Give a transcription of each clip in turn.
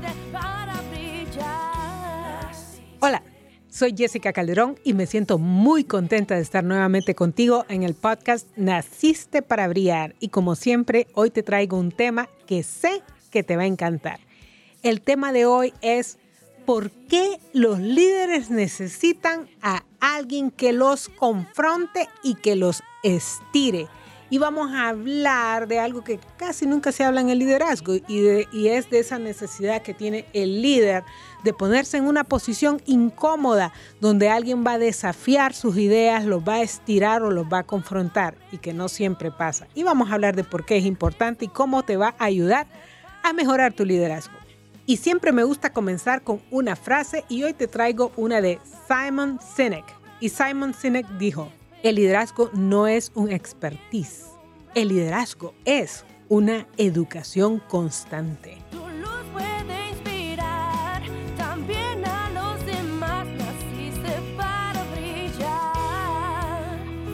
para brillar. Hola, soy Jessica Calderón y me siento muy contenta de estar nuevamente contigo en el podcast Naciste para Brillar. Y como siempre, hoy te traigo un tema que sé que te va a encantar. El tema de hoy es ¿por qué los líderes necesitan a alguien que los confronte y que los estire? Y vamos a hablar de algo que casi nunca se habla en el liderazgo y es de esa necesidad que tiene el líder de ponerse en una posición incómoda donde alguien va a desafiar sus ideas, los va a estirar o los va a confrontar y que no siempre pasa. Y vamos a hablar de por qué es importante y cómo te va a ayudar a mejorar tu liderazgo. Y siempre me gusta comenzar con una frase y hoy te traigo una de Simon Sinek. Y Simon Sinek dijo: el liderazgo no es un expertise. El liderazgo es una educación constante. Tu luz puede inspirar también a los demás. Naciste para brillar.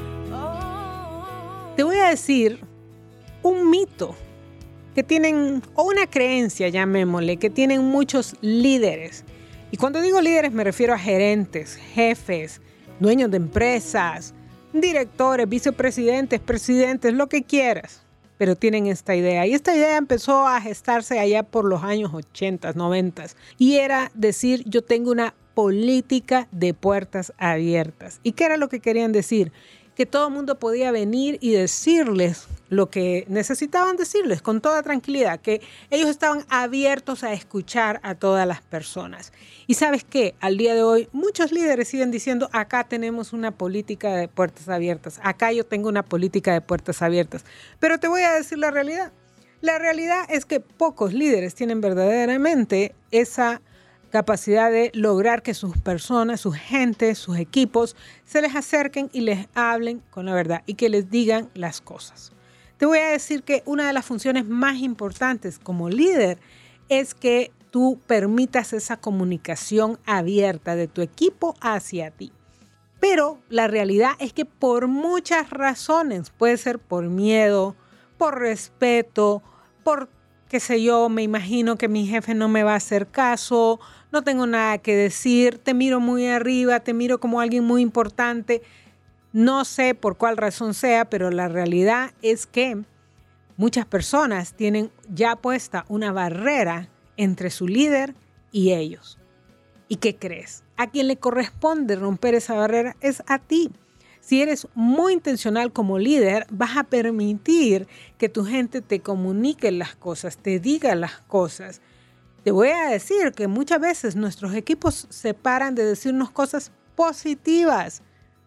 Oh. Te voy a decir un mito que tienen, o una creencia, llamémosle, que tienen muchos líderes. Y cuando digo líderes me refiero a gerentes, jefes, dueños de empresas, directores, vicepresidentes, presidentes, lo que quieras, pero tienen esta idea. Y esta idea empezó a gestarse allá por los años 80, 90 y era decir: yo tengo una política de puertas abiertas. ¿Y qué era lo que querían decir? Que todo el mundo podía venir y decirles lo que necesitaban decirles con toda tranquilidad, que ellos estaban abiertos a escuchar a todas las personas. Y ¿sabes qué? Al día de hoy muchos líderes siguen diciendo: acá tenemos una política de puertas abiertas, acá yo tengo una política de puertas abiertas. Pero te voy a decir la realidad. La realidad es que pocos líderes tienen verdaderamente esa capacidad de lograr que sus personas, sus gentes, sus equipos se les acerquen y les hablen con la verdad y que les digan las cosas. Te voy a decir que una de las funciones más importantes como líder es que tú permitas esa comunicación abierta de tu equipo hacia ti. Pero la realidad es que por muchas razones, puede ser por miedo, por respeto, por qué sé yo, me imagino que mi jefe no me va a hacer caso, no tengo nada que decir, te miro muy arriba, te miro como alguien muy importante. No sé por cuál razón sea, pero la realidad es que muchas personas tienen ya puesta una barrera entre su líder y ellos. ¿Y qué crees? A quien le corresponde romper esa barrera es a ti. Si eres muy intencional como líder, vas a permitir que tu gente te comunique las cosas, te diga las cosas. Te voy a decir que muchas veces nuestros equipos se paran de decirnos cosas positivas,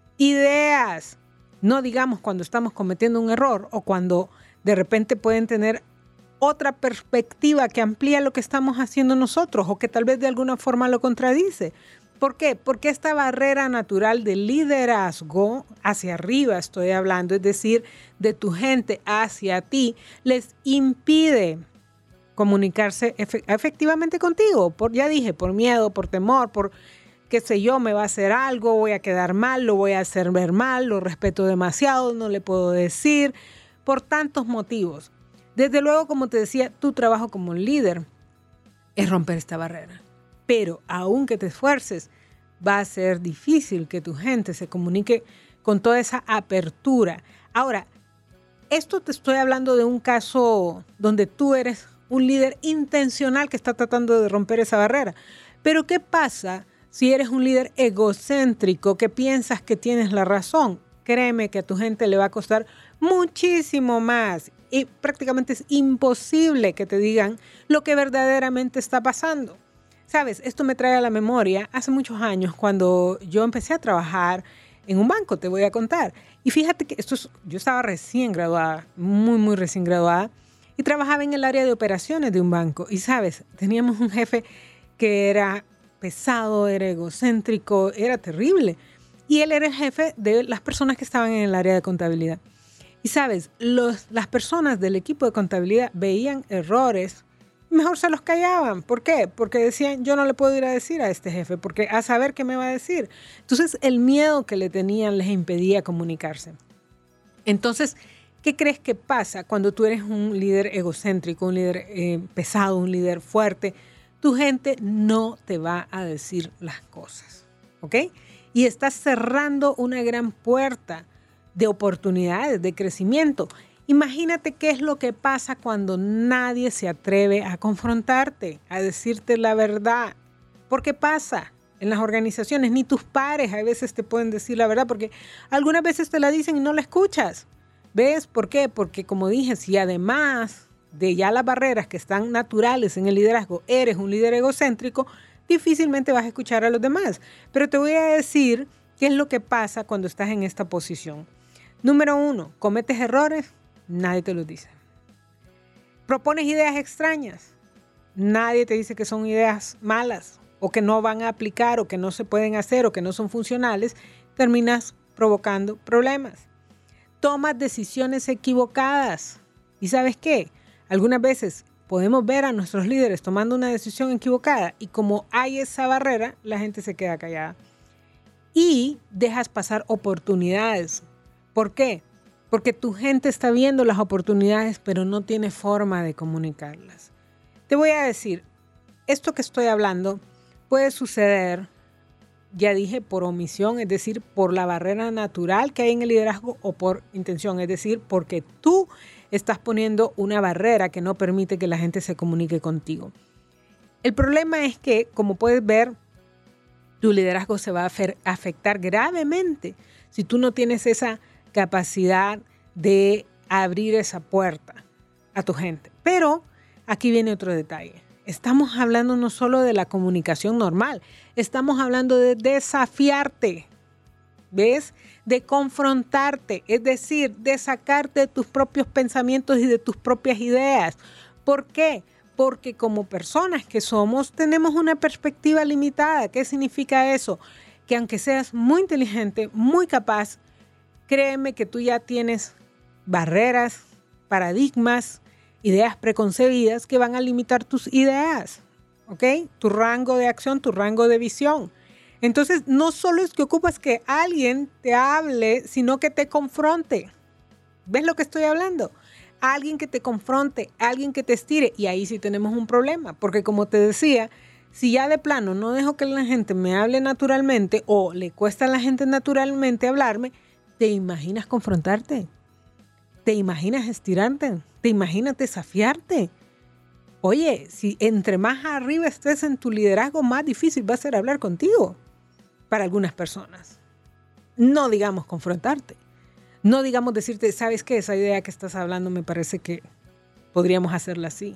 ideas. No digamos cuando estamos cometiendo un error o cuando de repente pueden tener otra perspectiva que amplía lo que estamos haciendo nosotros o que tal vez de alguna forma lo contradice. ¿Por qué? Porque esta barrera natural de liderazgo hacia arriba estoy hablando, es decir, de tu gente hacia ti, les impide comunicarse efectivamente contigo. Ya dije, por miedo, por temor, por qué sé yo, me va a hacer algo, voy a quedar mal, lo voy a hacer ver mal, lo respeto demasiado, no le puedo decir, por tantos motivos. Desde luego, como te decía, tu trabajo como líder es romper esta barrera. Pero aunque te esfuerces, va a ser difícil que tu gente se comunique con toda esa apertura. Ahora, esto te estoy hablando de un caso donde tú eres un líder intencional que está tratando de romper esa barrera. Pero ¿qué pasa si eres un líder egocéntrico que piensas que tienes la razón? Créeme que a tu gente le va a costar muchísimo más y prácticamente es imposible que te digan lo que verdaderamente está pasando. Sabes, esto me trae a la memoria hace muchos años cuando yo empecé a trabajar en un banco, te voy a contar. Y fíjate que yo estaba recién graduada, muy recién graduada, y trabajaba en el área de operaciones de un banco. Y sabes, teníamos un jefe que era pesado, era egocéntrico, era terrible. Y él era el jefe de las personas que estaban en el área de contabilidad. Y sabes, las personas del equipo de contabilidad veían errores, mejor se los callaban. ¿Por qué? Porque decían, yo no le puedo ir a decir a este jefe, porque a saber qué me va a decir. Entonces, el miedo que le tenían les impedía comunicarse. Entonces, ¿qué crees que pasa cuando tú eres un líder egocéntrico, un líder pesado, un líder fuerte? tu gente no te va a decir las cosas, ¿ok? Y estás cerrando una gran puerta de oportunidades, de crecimiento. Imagínate qué es lo que pasa cuando nadie se atreve a confrontarte, a decirte la verdad. ¿Por qué pasa? En las organizaciones, ni tus pares a veces te pueden decir la verdad, porque algunas veces te la dicen y no la escuchas. ¿Ves? ¿Por qué? Porque como dije, si además de ya las barreras que están naturales en el liderazgo, eres un líder egocéntrico, difícilmente vas a escuchar a los demás. Pero te voy a decir qué es lo que pasa cuando estás en esta posición. Número 1, cometes errores, nadie te los dice. Propones ideas extrañas, nadie te dice que son ideas malas o que no van a aplicar o que no se pueden hacer o que no son funcionales, terminas provocando problemas. Tomas decisiones equivocadas. ¿Y sabes qué? Algunas veces podemos ver a nuestros líderes tomando una decisión equivocada y como hay esa barrera, la gente se queda callada. Y dejas pasar oportunidades. ¿Por qué? Porque tu gente está viendo las oportunidades, pero no tiene forma de comunicarlas. Te voy a decir, esto que estoy hablando puede suceder, ya dije, por omisión, es decir, por la barrera natural que hay en el liderazgo o por intención, es decir, porque tú estás poniendo una barrera que no permite que la gente se comunique contigo. El problema es que, como puedes ver, tu liderazgo se va a afectar gravemente si tú no tienes esa capacidad de abrir esa puerta a tu gente. Pero aquí viene otro detalle. Estamos hablando no solo de la comunicación normal, estamos hablando de desafiarte, ¿ves? De confrontarte, es decir, de sacarte de tus propios pensamientos y de tus propias ideas. ¿Por qué? Porque como personas que somos, tenemos una perspectiva limitada. ¿Qué significa eso? Que aunque seas muy inteligente, muy capaz, créeme que tú ya tienes barreras, paradigmas, ideas preconcebidas que van a limitar tus ideas, ¿ok? Tu rango de acción, tu rango de visión. Entonces, no solo es que ocupas que alguien te hable, sino que te confronte. ¿Ves lo que estoy hablando? Alguien que te confronte, alguien que te estire. Y ahí sí tenemos un problema, porque como te decía, si ya de plano no dejo que la gente me hable naturalmente o le cuesta a la gente naturalmente hablarme, ¿te imaginas confrontarte? ¿Te imaginas estirarte? ¿Te imaginas desafiarte? Oye, si entre más arriba estés en tu liderazgo, más difícil va a ser hablar contigo para algunas personas. No digamos confrontarte. No digamos decirte, ¿sabes qué? Esa idea que estás hablando me parece que podríamos hacerla así.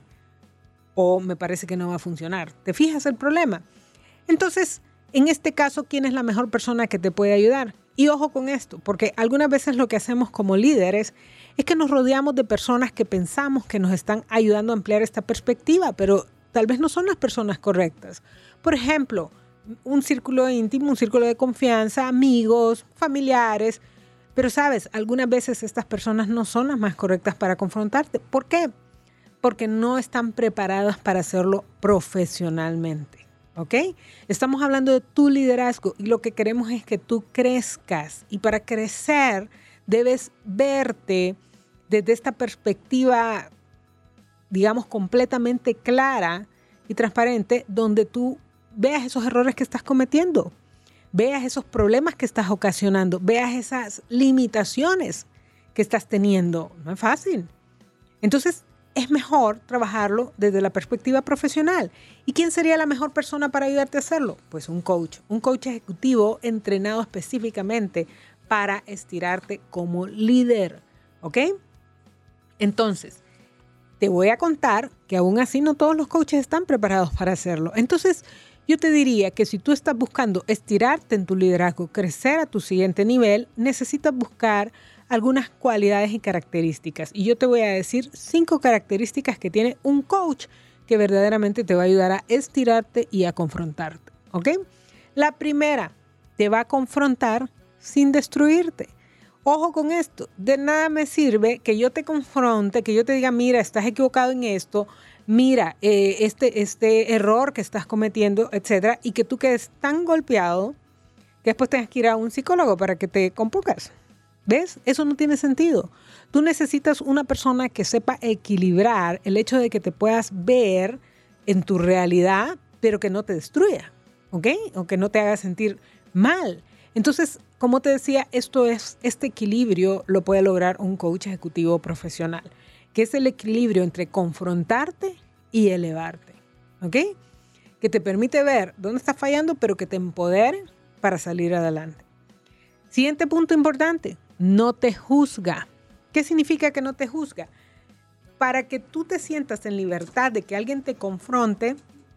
O me parece que no va a funcionar. ¿Te fijas el problema? Entonces, en este caso, ¿quién es la mejor persona que te puede ayudar? Y ojo con esto, porque algunas veces lo que hacemos como líderes es que nos rodeamos de personas que pensamos que nos están ayudando a ampliar esta perspectiva, pero tal vez no son las personas correctas. Por ejemplo, un círculo íntimo, un círculo de confianza, amigos, familiares. Pero sabes, algunas veces estas personas no son las más correctas para confrontarte. ¿Por qué? Porque no están preparadas para hacerlo profesionalmente. ¿Ok? Estamos hablando de tu liderazgo y lo que queremos es que tú crezcas. Y para crecer debes verte desde esta perspectiva, digamos, completamente clara y transparente, donde tú veas esos errores que estás cometiendo, veas esos problemas que estás ocasionando, veas esas limitaciones que estás teniendo. No es fácil. Entonces, es mejor trabajarlo desde la perspectiva profesional. ¿Y quién sería la mejor persona para ayudarte a hacerlo? Pues un coach ejecutivo entrenado específicamente para estirarte como líder, ¿ok? Entonces, te voy a contar que aún así no todos los coaches están preparados para hacerlo. Entonces, yo te diría que si tú estás buscando estirarte en tu liderazgo, crecer a tu siguiente nivel, necesitas buscar algunas cualidades y características. Y yo te voy a decir 5 características que tiene un coach que verdaderamente te va a ayudar a estirarte y a confrontarte, ¿ok? La primera, te va a confrontar sin destruirte. Ojo con esto, de nada me sirve que yo te confronte, que yo te diga, mira, estás equivocado en esto, mira, este error que estás cometiendo, etcétera, y que tú quedes tan golpeado que después tengas que ir a un psicólogo para que te compongas. ¿Ves? Eso no tiene sentido. Tú necesitas una persona que sepa equilibrar el hecho de que te puedas ver en tu realidad, pero que no te destruya, ¿ok? O que no te haga sentir mal. Entonces, como te decía, este equilibrio lo puede lograr un coach ejecutivo profesional, que es el equilibrio entre confrontarte y elevarte, ¿ok? Que te permite ver dónde estás fallando, pero que te empodere para salir adelante. Siguiente punto importante, no te juzga. ¿Qué significa que no te juzga? Para que tú te sientas en libertad de que alguien te confronte,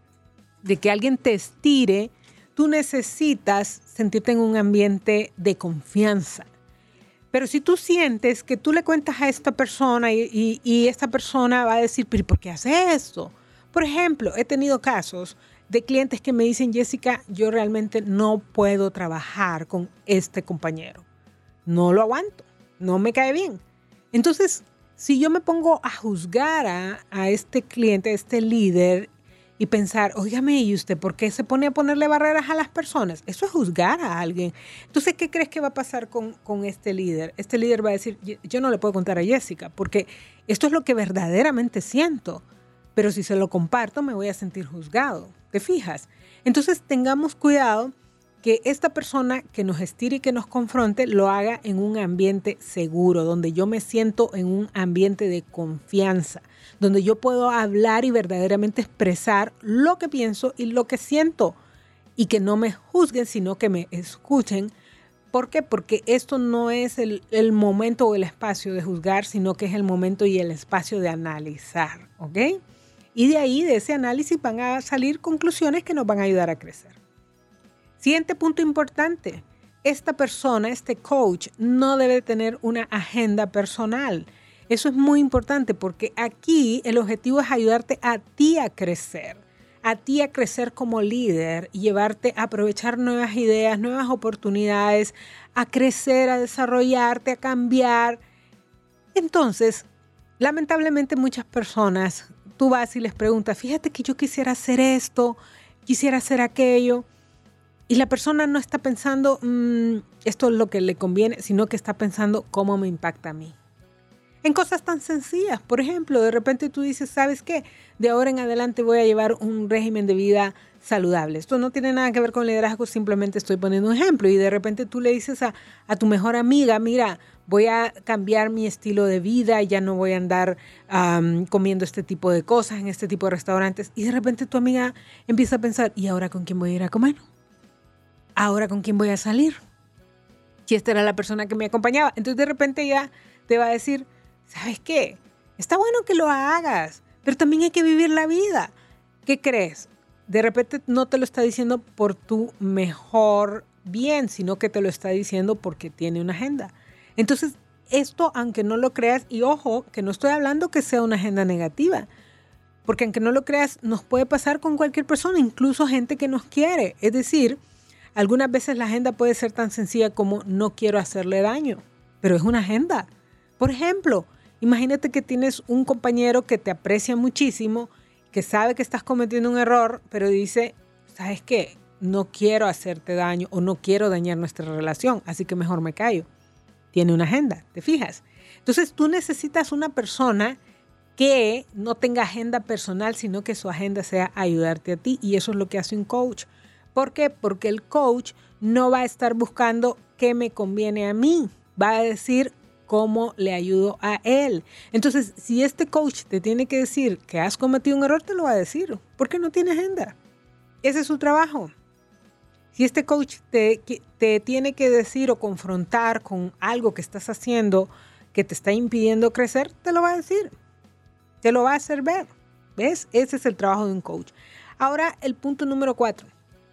de que alguien te estire, tú necesitas sentirte en un ambiente de confianza. Pero si tú sientes que tú le cuentas a esta persona y esta persona va a decir, ¿pero por qué hace esto? Por ejemplo, he tenido casos de clientes que me dicen, Jessica, yo realmente no puedo trabajar con este compañero. No lo aguanto, no me cae bien. Entonces, si yo me pongo a juzgar a este cliente, a este líder, y pensar, óigame, ¿y usted por qué se pone a ponerle barreras a las personas? Eso es juzgar a alguien. Entonces, ¿qué crees que va a pasar con este líder? Este líder va a decir, yo no le puedo contar a Jessica porque esto es lo que verdaderamente siento, pero si se lo comparto me voy a sentir juzgado. ¿Te fijas? Entonces, tengamos cuidado que esta persona que nos estire y que nos confronte lo haga en un ambiente seguro, donde yo me siento en un ambiente de confianza, donde yo puedo hablar y verdaderamente expresar lo que pienso y lo que siento y que no me juzguen, sino que me escuchen. ¿Por qué? Porque esto no es el momento o el espacio de juzgar, sino que es el momento y el espacio de analizar, ¿ok? Y de ahí, de ese análisis, van a salir conclusiones que nos van a ayudar a crecer. Siguiente punto importante, esta persona, este coach, no debe tener una agenda personal. Eso es muy importante porque aquí el objetivo es ayudarte a ti a crecer como líder y llevarte a aprovechar nuevas ideas, nuevas oportunidades, a crecer, a desarrollarte, a cambiar. Entonces, lamentablemente muchas personas, tú vas y les preguntas, fíjate que yo quisiera hacer esto, quisiera hacer aquello. Y la persona no está pensando, esto es lo que le conviene, sino que está pensando cómo me impacta a mí. En cosas tan sencillas, por ejemplo, de repente tú dices, ¿sabes qué? De ahora en adelante voy a llevar un régimen de vida saludable. Esto no tiene nada que ver con liderazgo, simplemente estoy poniendo un ejemplo. Y de repente tú le dices a tu mejor amiga, mira, voy a cambiar mi estilo de vida, ya no voy a andar comiendo este tipo de cosas en este tipo de restaurantes. Y de repente tu amiga empieza a pensar, ¿y ahora con quién voy a ir a comer? ¿Ahora con quién voy a salir? Si esta era la persona que me acompañaba. Entonces de repente ella te va a decir, ¿sabes qué? Está bueno que lo hagas, pero también hay que vivir la vida. ¿Qué crees? De repente no te lo está diciendo por tu mejor bien, sino que te lo está diciendo porque tiene una agenda. Entonces esto, aunque no lo creas, y ojo, que no estoy hablando que sea una agenda negativa, porque aunque no lo creas, nos puede pasar con cualquier persona, incluso gente que nos quiere. Es decir, algunas veces la agenda puede ser tan sencilla como no quiero hacerle daño, pero es una agenda. Por ejemplo, imagínate que tienes un compañero que te aprecia muchísimo, que sabe que estás cometiendo un error, pero dice, ¿sabes qué? No quiero hacerte daño o no quiero dañar nuestra relación, así que mejor me callo. Tiene una agenda, ¿te fijas? Entonces tú necesitas una persona que no tenga agenda personal, sino que su agenda sea ayudarte a ti, y eso es lo que hace un coach. ¿Por qué? Porque el coach no va a estar buscando qué me conviene a mí, va a decir cómo le ayudo a él. Entonces, si este coach te tiene que decir que has cometido un error, te lo va a decir, porque no tiene agenda. Ese es su trabajo. Si este coach te tiene que decir o confrontar con algo que estás haciendo que te está impidiendo crecer, te lo va a decir. Te lo va a hacer ver. ¿Ves? Ese es el trabajo de un coach. Ahora, el punto número 4.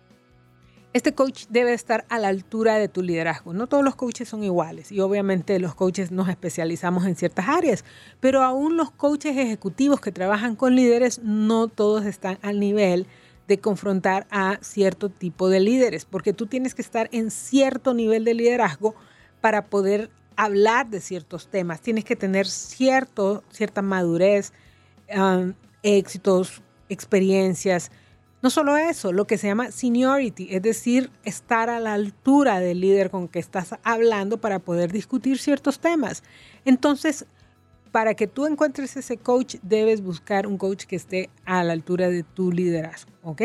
Este coach debe estar a la altura de tu liderazgo. No todos los coaches son iguales y obviamente los coaches nos especializamos en ciertas áreas, pero aún los coaches ejecutivos que trabajan con líderes, no todos están al nivel de confrontar a cierto tipo de líderes, porque tú tienes que estar en cierto nivel de liderazgo para poder hablar de ciertos temas. Tienes que tener cierta madurez, éxitos, experiencias. No solo eso, lo que se llama seniority, es decir, estar a la altura del líder con que estás hablando para poder discutir ciertos temas. Entonces, para que tú encuentres ese coach, debes buscar un coach que esté a la altura de tu liderazgo, ¿ok?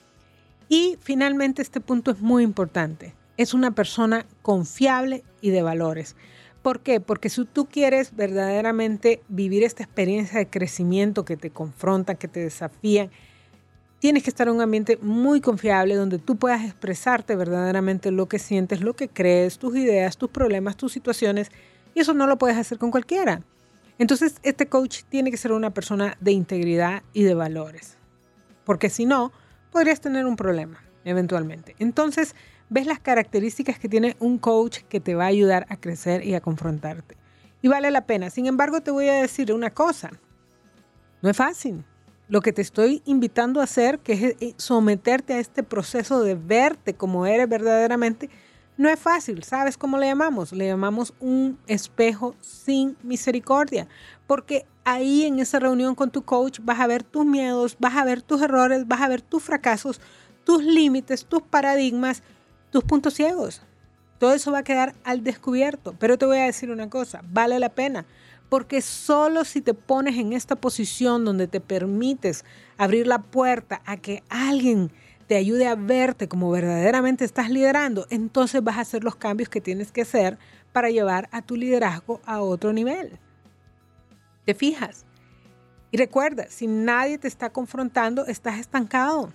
Y finalmente, este punto es muy importante. Es una persona confiable y de valores. ¿Por qué? Porque si tú quieres verdaderamente vivir esta experiencia de crecimiento que te confronta, que te desafía, tienes que estar en un ambiente muy confiable donde tú puedas expresarte verdaderamente lo que sientes, lo que crees, tus ideas, tus problemas, tus situaciones. Y eso no lo puedes hacer con cualquiera. Entonces, este coach tiene que ser una persona de integridad y de valores. Porque si no, podrías tener un problema eventualmente. Entonces, ves las características que tiene un coach que te va a ayudar a crecer y a confrontarte. Y vale la pena. Sin embargo, te voy a decir una cosa. No es fácil. Lo que te estoy invitando a hacer, que es someterte a este proceso de verte como eres verdaderamente, no es fácil. ¿Sabes cómo le llamamos? Le llamamos un espejo sin misericordia. Porque ahí en esa reunión con tu coach vas a ver tus miedos, vas a ver tus errores, vas a ver tus fracasos, tus límites, tus paradigmas, tus puntos ciegos. Todo eso va a quedar al descubierto. Pero te voy a decir una cosa, vale la pena. Porque solo si te pones en esta posición donde te permites abrir la puerta a que alguien te ayude a verte como verdaderamente estás liderando, entonces vas a hacer los cambios que tienes que hacer para llevar a tu liderazgo a otro nivel. ¿Te fijas? Y recuerda, si nadie te está confrontando, estás estancado.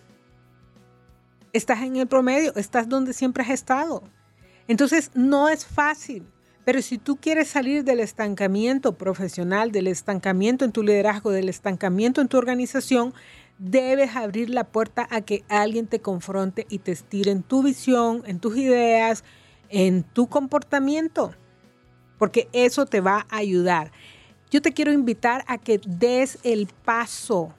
Estás en el promedio, estás donde siempre has estado. Entonces no es fácil, pero si tú quieres salir del estancamiento profesional, del estancamiento en tu liderazgo, del estancamiento en tu organización, debes abrir la puerta a que alguien te confronte y te estire en tu visión, en tus ideas, en tu comportamiento, porque eso te va a ayudar. Yo te quiero invitar a que des el paso,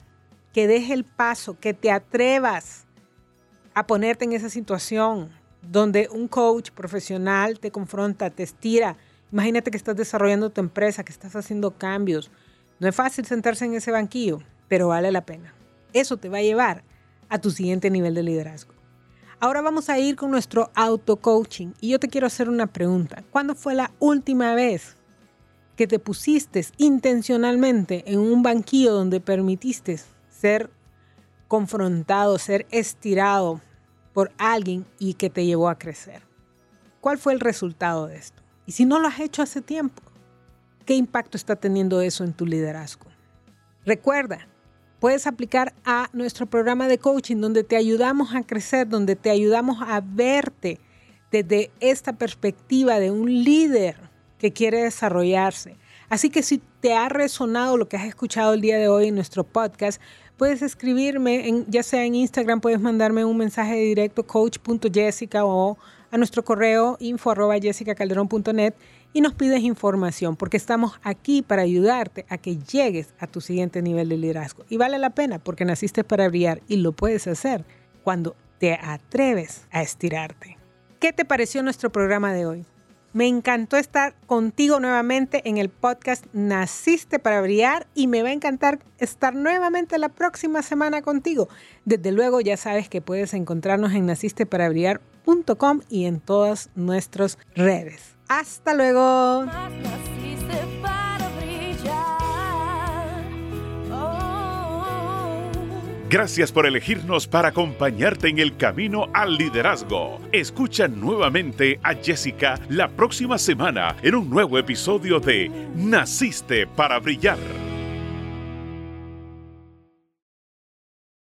que te atrevas a ponerte en esa situación donde un coach profesional te confronta, te estira. Imagínate que estás desarrollando tu empresa, que estás haciendo cambios. No es fácil sentarse en ese banquillo, pero vale la pena. Eso te va a llevar a tu siguiente nivel de liderazgo. Ahora vamos a ir con nuestro auto-coaching y yo te quiero hacer una pregunta. ¿Cuándo fue la última vez que te pusiste intencionalmente en un banquillo donde permitiste ser confrontado, ser estirado por alguien y que te llevó a crecer? ¿Cuál fue el resultado de esto? Y si no lo has hecho hace tiempo, ¿qué impacto está teniendo eso en tu liderazgo? Recuerda, puedes aplicar a nuestro programa de coaching donde te ayudamos a crecer, donde te ayudamos a verte desde esta perspectiva de un líder que quiere desarrollarse. Así que si te ha resonado lo que has escuchado el día de hoy en nuestro podcast, puedes escribirme, ya sea en Instagram, puedes mandarme un mensaje directo, coach.jessica, o a nuestro correo info@jessicacalderon.net y nos pides información, porque estamos aquí para ayudarte a que llegues a tu siguiente nivel de liderazgo. Y vale la pena porque naciste para brillar y lo puedes hacer cuando te atreves a estirarte. ¿Qué te pareció nuestro programa de hoy? Me encantó estar contigo nuevamente en el podcast Naciste para Brillar y me va a encantar estar nuevamente la próxima semana contigo. Desde luego ya sabes que puedes encontrarnos en nacisteparabrillar.com y en todas nuestras redes. ¡Hasta luego! Naciste para brillar. Oh. Gracias por elegirnos para acompañarte en el camino al liderazgo. Escucha nuevamente a Jessica la próxima semana en un nuevo episodio de Naciste para Brillar.